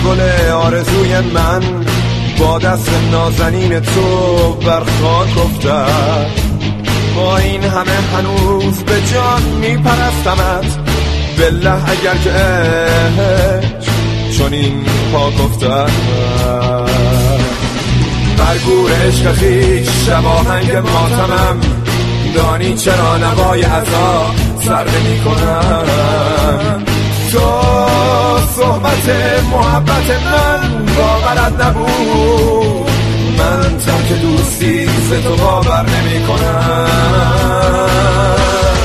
گل آرزوی من با دست نازنین تو بر خاک افتد. با این همه هنوز به جان میپرستمت، بالله اگر که عشق چون این پاک افتد. برگور عشق خویش شب آهنگ ماتمم، دانی چرا نوای عزا سر نمی کنم. تو صحبت محبت من باورت نبود، من ترک دوستی ز تو باور نمی کنم.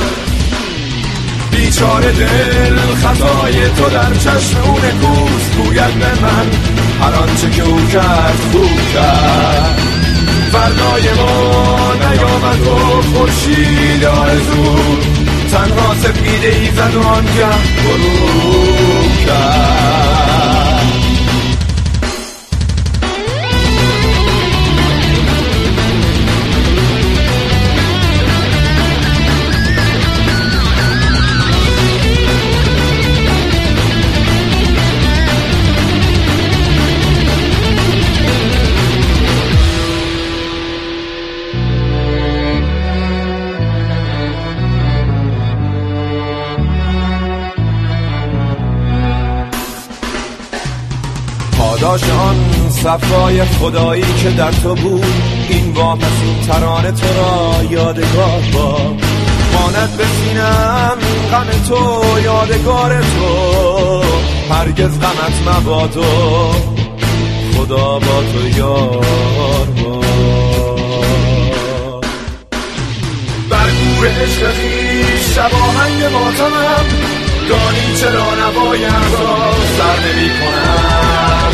بیچاره دل خطای تو در چشم اون کوز گوید به من هر آنچه که او کرد خوب کرد. فردای ما نیامد و خورشید آرزو تنها سپیده ای زد و آنجا غروب کرد. پاداش آن صفای خدایی که در تو بود، این واپسین ترانه تو را یادگار با ماند به سینم غم تو یادگار تو، هرگز غمت مباد و خدا با تو یار با. برگور عشق خویش شب آهنگ ماتمم، دانی چرا نوایم را سر نمی کنم.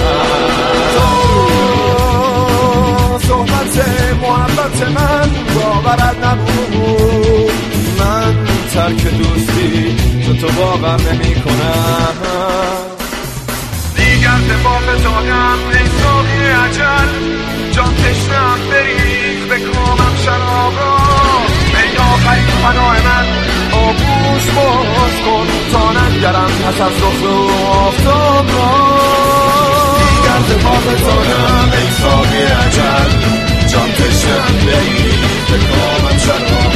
صحبت محبت من باورت نبود، من ترک دوستی تو باور نمی کنم. دیگر دفاع دادم ای ساقی اجل، جان تشنم بریخ به کامم شرابا. ای آخرین پناه من آغوش باز کن تا ننگرم پس از رخ و آفتاب را. دیگر دفاع دادم ای ساقی اجل، جان تشنم بریخ به کامم شرابا.